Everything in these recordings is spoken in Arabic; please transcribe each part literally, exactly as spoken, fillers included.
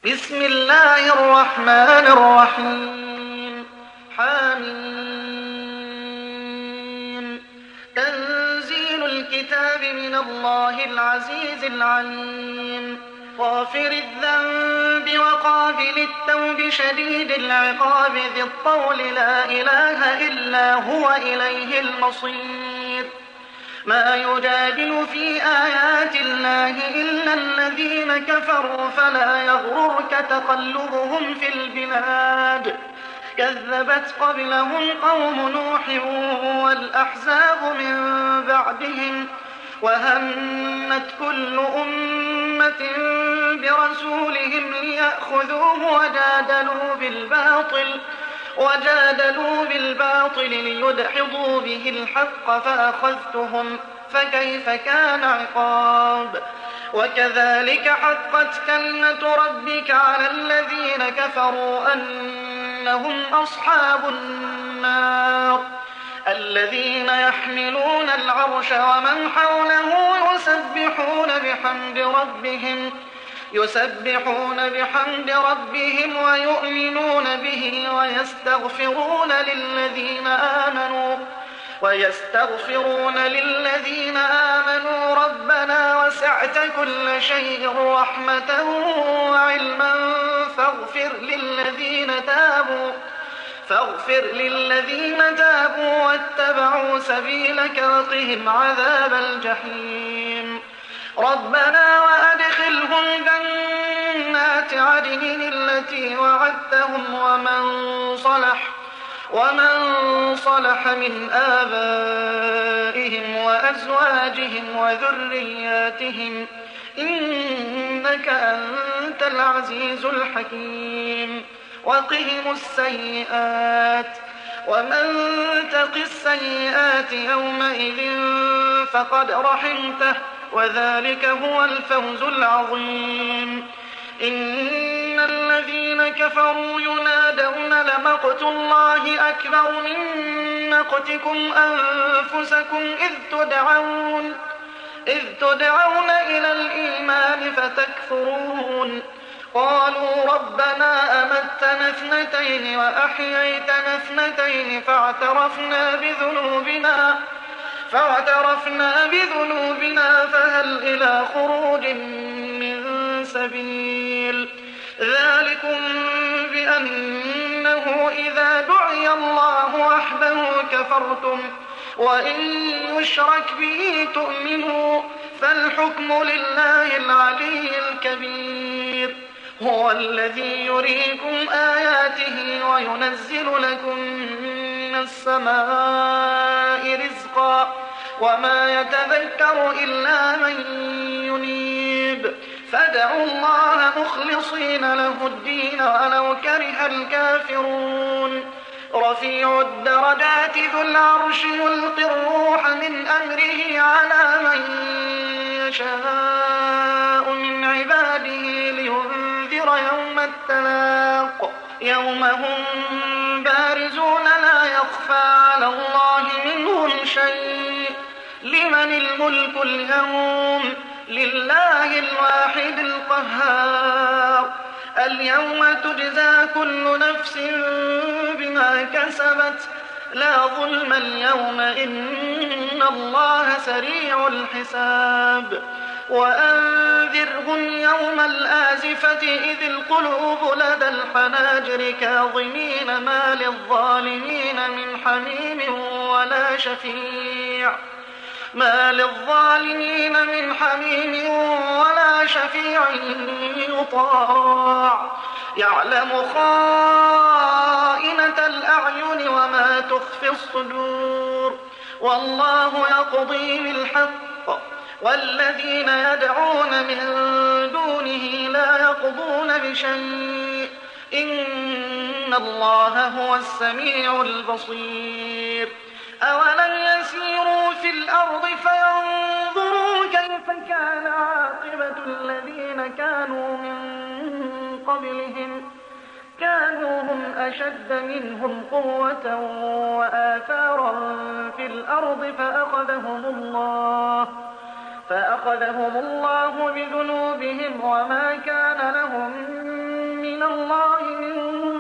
بسم الله الرحمن الرحيم. حميم. تنزيل الكتاب من الله العزيز العليم. غافر الذنب وقابل التوب شديد العقاب ذي الطول لا إله إلا هو إليه المصير. ما يجادل في آيات الله إلا الذين كفروا فلا يغررك تقلبهم في البلاد. كذبت قبلهم قوم نوح والأحزاب من بعدهم وهمت كل أمة برسولهم ليأخذوه وجادلوا بالباطل وجادلوا بالباطل ليدحضوا به الحق فأخذتهم فكيف كان عقاب. وكذلك حقت كلمة ربك على الذين كفروا أنهم أصحاب النار الذين يحملون العرش ومن حوله يسبحون بحمد ربهم يسبحون بحمد ربهم ويؤمنون به ويستغفرون للذين آمنوا ويستغفرون للذين آمنوا ربنا وسعت كل شيء رحمة وعلما فاغفر للذين تابوا فاغفر للذين تابوا واتبعوا سبيلك وقهم عذاب الجحيم. ربنا وأدخلهم جنات عدن التي وعدتهم ومن صلح ومن صلح من آبائهم وأزواجهم وذرياتهم إنك أنت العزيز الحكيم. وقهم السيئات ومن تق السيئات يومئذ فقد رحمته وذلك هو الفوز العظيم. إن الذين كفروا ينادون لمقت الله أكبر من مقتكم أنفسكم إذ تدعون إذ تدعون إلى الإيمان فتكفرون. قالوا ربنا أمتنا اثنتين وأحييتنا اثنتين فاعترفنا بذنوبنا فاعترفنا بذنوبنا فهل إلى خروج من سبيل. ذلكم بأنه إذا دعي الله وحده كفرتم وإن يشرك به تؤمنوا فالحكم لله العلي الكبير. هو الذي يريكم آياته وينزل لكم من السماء رزقا وما يتذكر إلا من ينيب. فادعوا الله مخلصين له الدين ولو كره الكافرون. رفيع الدرجات ذو العرش يلقي الروح من أمره على من يشاء من عباده لينذر يوم التلاق يوم هم بارزون لا يخفى على الله منهم شيء. لمن الملك اليوم؟ لله الواحد القهار. اليوم تجزى كل نفس بما كسبت لا ظلم اليوم إن الله سريع الحساب. وأنذرهم يوم الآزفة إذ القلوب لدى الحناجر كاظمين ما للظالمين من حميم ولا شفيع ما للظالمين من حميم ولا شفيع يطاع. يعلم خائنة الأعين وما تخفي الصدور والله يقضي بالحق والذين يدعون من دونه لا يقضون بشيء إن الله هو السميع البصير. أولم يسيروا في الأرض فينظروا كيف كان عاقبة الذين كانوا من قبلهم كانوا هم أشد منهم قوة وآثارا في الأرض فأخذهم الله فأخذهم الله بذنوبهم وما كان لهم من الله من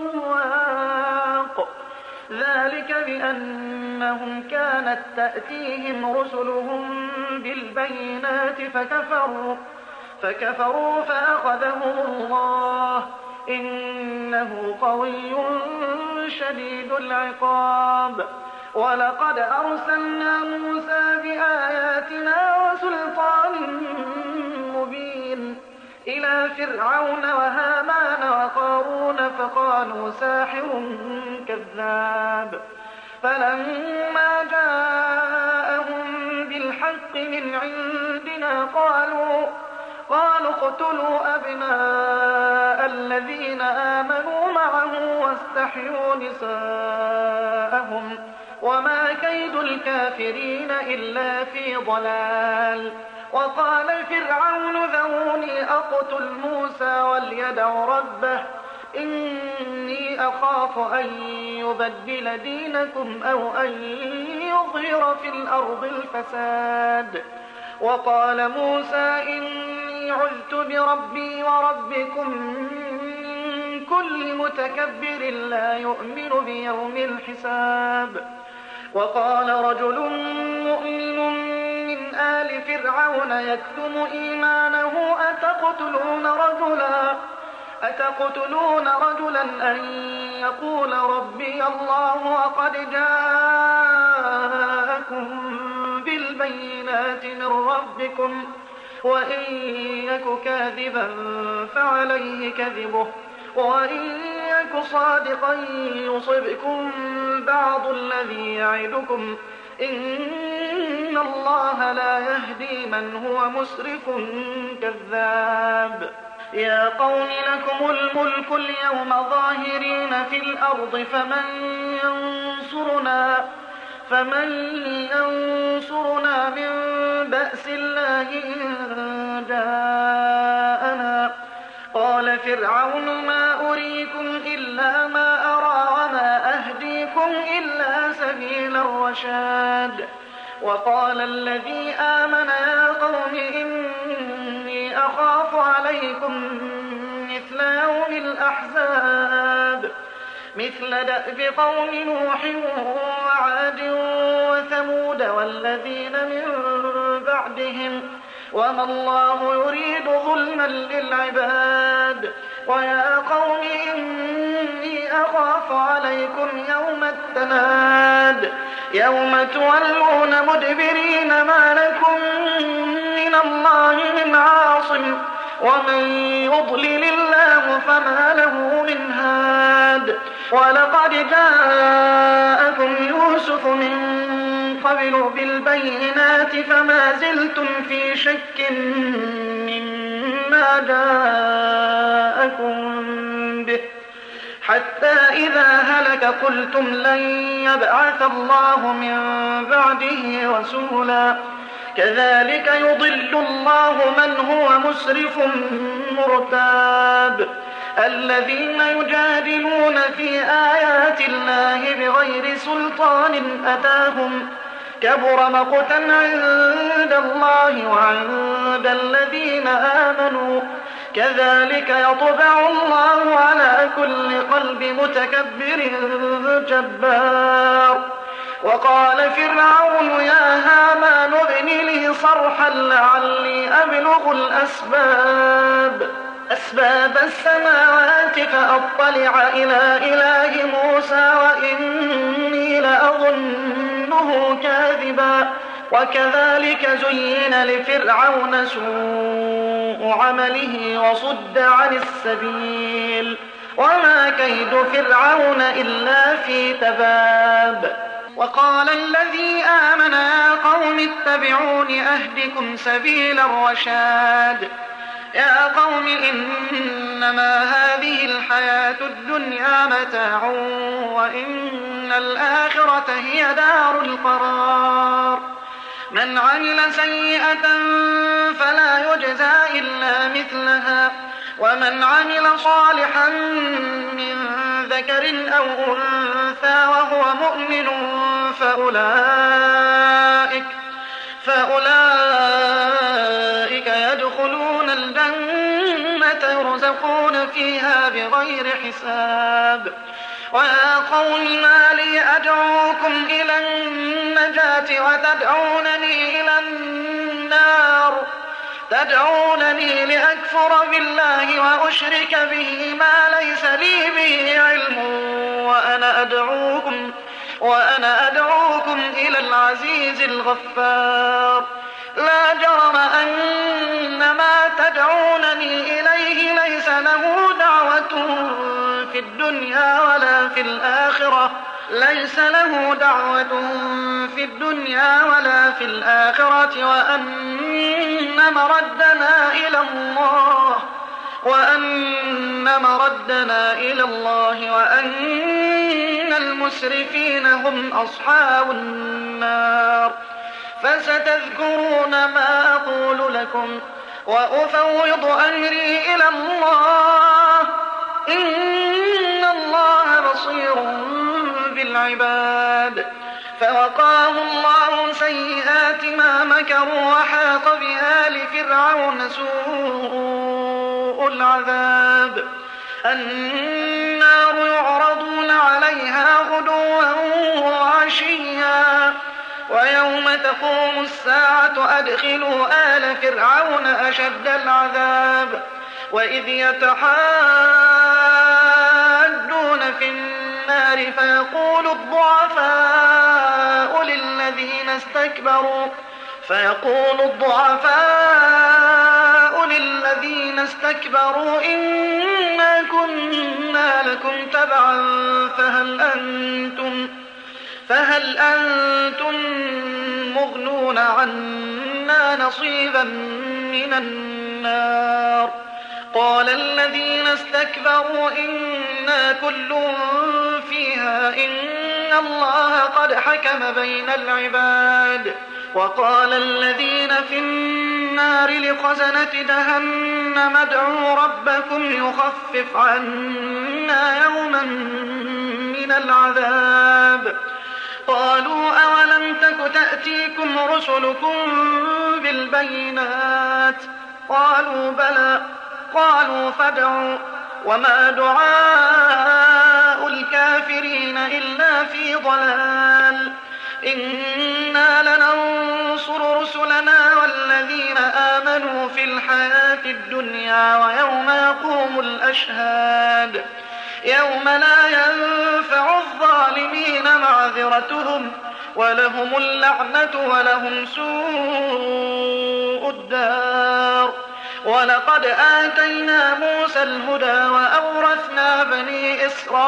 واق ذلك بأنهم كانت تأتيهم رسلهم بالبينات فكفروا فكفروا فأخذهم الله إنه قوي شديد العقاب. ولقد أرسلنا موسى بآياتنا وسلطان مبين إلى فرعون وهامان وقارون فقالوا ساحر كذاب. فلما جاءهم بالحق من عندنا قالوا قالوا اقتلوا أبناء الذين آمنوا معه واستحيوا نساءهم وما كيد الكافرين إلا في ضلال. وقال فرعون ذروني أقتل موسى وليدع ربه إني أخاف أن يبدل دينكم أو أن يظهر في الأرض الفساد. وقال موسى إني عذت بربي وربكم من كل متكبر لا يؤمن بيوم الحساب. وقال رجل مؤمن من آل فرعون يكتم إيمانه أتقتلون رجلا أتقتلون رجلا أن يقول ربي الله وقد جاءكم بالبينات من ربكم وإن يك كاذبا فعليه كذبه وإن يك صادقا يصبكم بعض الذي يعدكم إن الله لا يهدي من هو مسرف كذاب. يا قوم لكم الملك اليوم ظاهرين في الأرض فمن ينصرنا فمن ينصرنا من بأس الله إن جاءنا. قال فرعون ما أريكم إلا ما أرى وما أهديكم إلا سبيل الرشاد. وقال الذي آمن يا قوم إني أخاف عليكم مثل يوم الأحزاب مثل دأب قوم نوح وعاد وثمود والذين من بعدهم وما الله يريد ظلما للعباد. ويا قوم إني أخاف عليكم يوم التناد يوم تولون مدبرين ما لكم من الله من عاصم ومن يضلل الله فما له من هاد. ولقد جاءكم يوسف من قبل بالبينات فما زلتم في شك مما جاءكم به حتى إذا هلك قلتم لن يبعث الله من بعده رسولا كذلك يضل الله من هو مسرف مرتاب. الذين يجادلون في آيات الله بغير سلطان أتاهم كبر مقتا عند الله وعند الذين آمنوا كذلك يطبع الله على كل قلب متكبر جبار. وقال فرعون يا هامان ابن لي صرحا لعلي أبلغ الأسباب أسباب السماوات فأطلع إلى إله موسى وإني لأظنه كاذبا. وكذلك زين لفرعون سوء عمله وصد عن السبيل وما كيد فرعون إلا في تباب. وقال الذي آمن يا قوم اتبعون أهدكم سبيل الرشاد. يا قوم إنما هذه الحياة الدنيا متاع وإن الآخرة هي دار القرار. من عمل سيئة فلا يجزى إلا مثلها ومن عمل صالحا من ذكر أو أنثى وهو مؤمن فأولئك فأولئك يدخلون الجنة يخلقون فيها بغير حساب. ويا قوم ما لي أدعوكم إلى النجاة وتدعونني إلى النار تدعونني لأكفر بالله وأشرك به ما ليس لي به علم وأنا أدعوكم, وأنا أدعوكم إلى العزيز الغفار. لا جرم أن ما تدعونني إليه ليس له دعوة في الدنيا ولا في الآخرة ليس له دعوة في الدنيا ولا في الآخرة وأن مردنا إلى الله وأن مردنا إلى الله وأن المسرفين هم أصحاب النار. فستذكرون ما أقول لكم وأفوض أمري إلى الله إن الله بصير بالعباد. فوقاه الله سيئات ما مكروا وحاق بآل فرعون سوء العذاب. النار يعرضون عليها غدوا وعشيا ويوم تقوم الساعة أدخلوا آل فرعون أشد العذاب. وإذ يتحاجون في النار فيقول الضعفاء للذين استكبروا فيقول الضعفاء للذين استكبروا إنا كنا لكم تبعا فهل أنتم فهل أنتم مغنون عنا نصيبا من النار. قال الذين استكبروا إنا كل فيها إن الله قد حكم بين العباد. وقال الذين في النار لخزنة جهنم ادعوا ربكم يخفف عنا يوما من العذاب. قالوا أولم تك تأتيكم رسلكم بالبينات قالوا بلى قالوا فادعوا وما دعاء الكافرين إلا في ضلال. إنا لننصر رسلنا والذين آمنوا في الحياة الدنيا ويوم يقوم الأشهاد يوم لا ينفع الظالمين معذرتهم ولهم اللعنة ولهم سوء الدار. ولقد آتينا موسى الهدى وأورثنا بني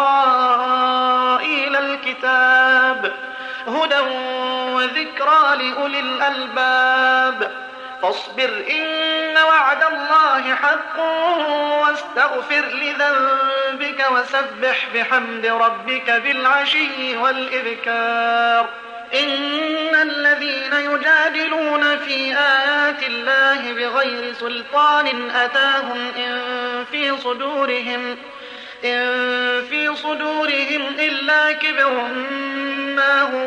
إسرائيل الكتاب هدى وذكرى لأولي الألباب. فاصبر إن وعد الله حق واستغفر لذنبك وسبح بحمد ربك بالعشي والإبكار. إن الذين يجادلون في آيات الله بغير سلطان أتاهم إن في صدورهم إن في صدورهم إلا كبر ما هم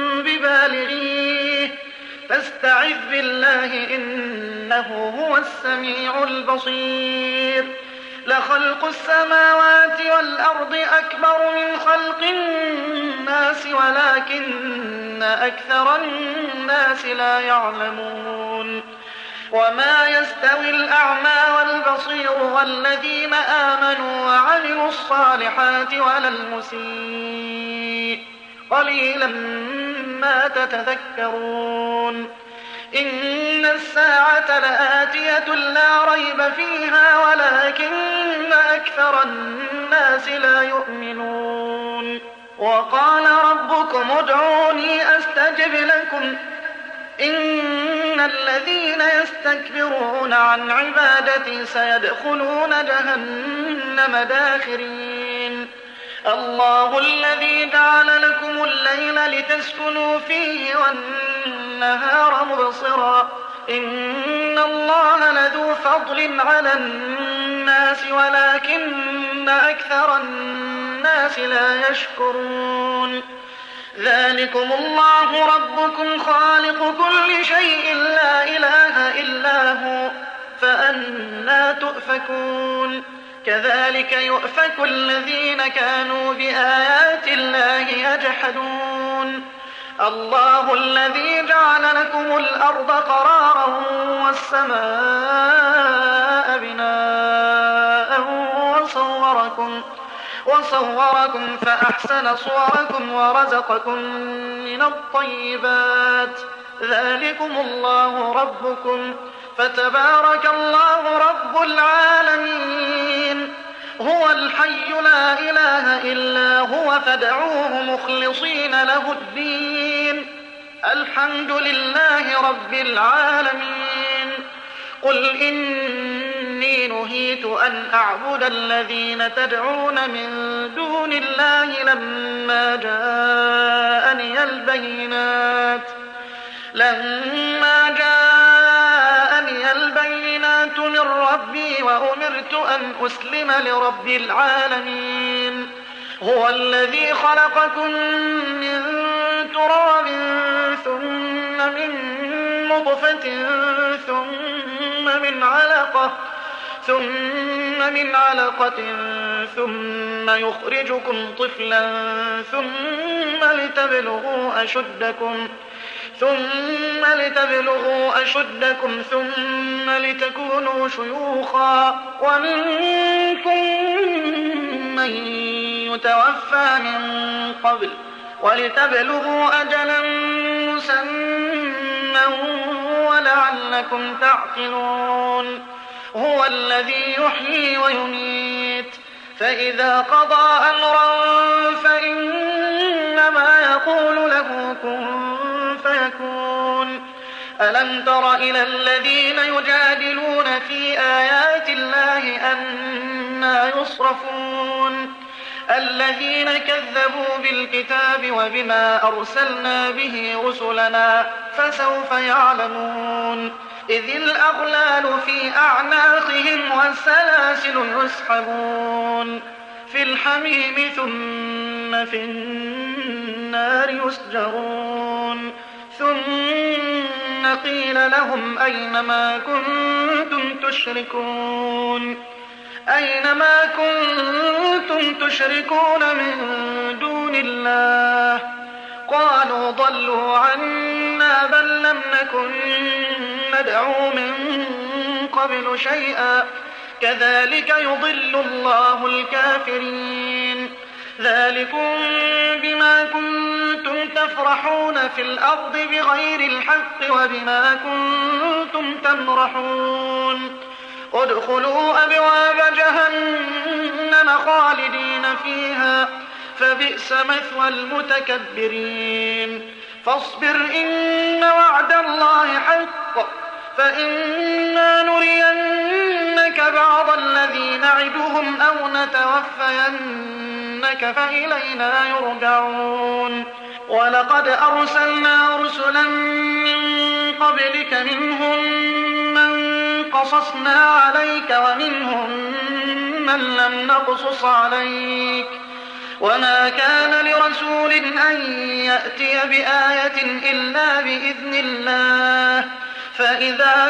ببالغيه فاستعذ بالله إنه هو السميع البصير. لخلق السماوات والأرض أكبر من خلق الناس ولكن أكثر الناس لا يعلمون. وما يستوي الأعمى والبصير والذين آمنوا وعملوا الصالحات ولا المسيء قليلا ما تتذكرون. إن الساعة لآتية لا ريب فيها ولكن أكثر الناس لا يؤمنون. وقال ربكم ادعوني أستجب لكم إن الذين يستكبرون عن عبادتي سيدخلون جهنم داخرين. الله الذي جعل لكم الليل لتسكنوا فيه والنهار مبصرا إن الله لذو فضل على الناس ولكن أكثر الناس لا يشكرون. ذلكم الله ربكم خالق كل شيء لا إله إلا هو فأنى تؤفكون. كذلك يؤفك الذين كانوا بآيات الله يجحدون الله الذي جعل لكم الأرض قرارا والسماء بناء وصوركم, وصوركم فأحسن صوركم ورزقكم من الطيبات ذلكم الله ربكم فتبارك الله رب العالمين هو الحي لا إله إلا هو فادعوه مخلصين له الدين الحمد لله رب العالمين قل إني نهيت أن أعبد الذين تدعون من دون الله لما جاءني البينات لما جاءني البينات من ربي وأمرت أن أسلم لرب العالمين هو الذي خلقكم من تراب ثم من نطفة ثم من علقة ثم من علقة ثم يخرجكم طفلا ثم لتبلغوا أشدكم ثم لتبلغوا أشدكم ثم لتكونوا شيوخا ومنكم من يتوفى من قبل ولتبلغوا أجلا مسمى ولعلكم تعقلون هو الذي يحيي ويميت فإذا قضى أمرا فإنما يقول له كن فيكون ألم تر إلى الذين يجادلون في آيات الله أنى يصرفون الذين كذبوا بالكتاب وبما أرسلنا به رسلنا فسوف يعلمون إذ الأغلال في أعناقهم والسلاسل يسحبون في الحميم ثم في النار يسجرون ثم قيل لهم أين ما كنتم تشركون أين ما كنتم تشركون من دون الله قالوا ضلوا عنا بل لم نكن ندعو من قبل شيئا كذلك يضل الله الكافرين ذلكم بما كنتم تفرحون في الأرض بغير الحق وبما كنتم تمرحون ادخلوا أبواب جهنم خالدين فيها فبئس مثوى المتكبرين فاصبر إن وعد الله حق فإنا نرينك بعض الذي نعدهم أو نتوفينك فإلينا يرجعون ولقد أرسلنا رسلا من قبلك منهم من قصصنا عليك ومنهم من لم نقصص عليك وما كان لرسول أن يأتي بآية إلا بإذن الله فإذا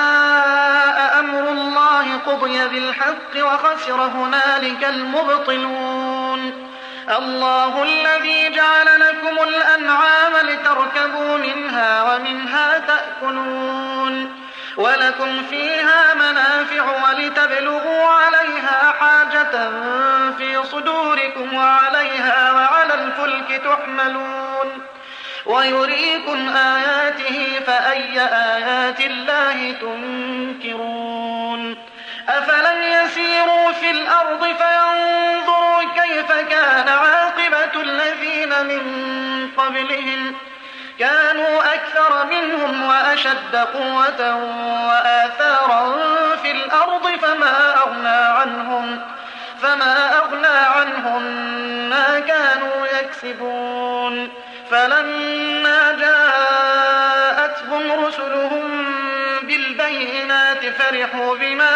جاء أمر الله قضي بالحق وخسر هنالك المبطلون الله الذي جعل لكم الأنعام لتركبوا منها ومنها تأكلون ولكم فيها منافع ولتبلغوا عليها حاجة في صدوركم وعليها وعلى الفلك تحملون ويريكم آياته فأي آيات الله تنكرون أفلم يسيروا في الأرض فينظروا كيف كان عاقبة الذين من قبلهم كانوا أكثر منهم وأشد قوة وآثارا في الأرض فما أغنى عنهم فما أغنى عنهم ما كانوا يكسبون فلما جاءتهم رسلهم بالبينات فرحوا بما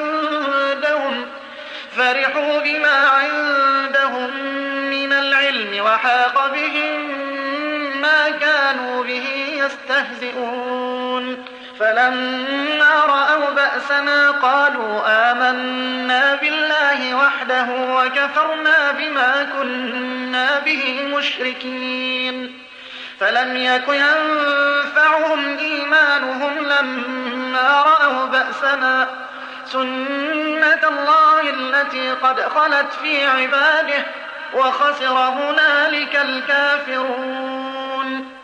عندهم فرحوا بما عندهم من العلم وحاق بهم ما كانوا به يستهزئون فلما رأوا بأسنا قالوا آمنا بالله وحده وكفرنا بما كنا به مشركين. فلم يك ينفعهم إيمانهم لما رأوا بأسنا سنة الله التي قد خلت في عباده وخسر هنالك الكافرون.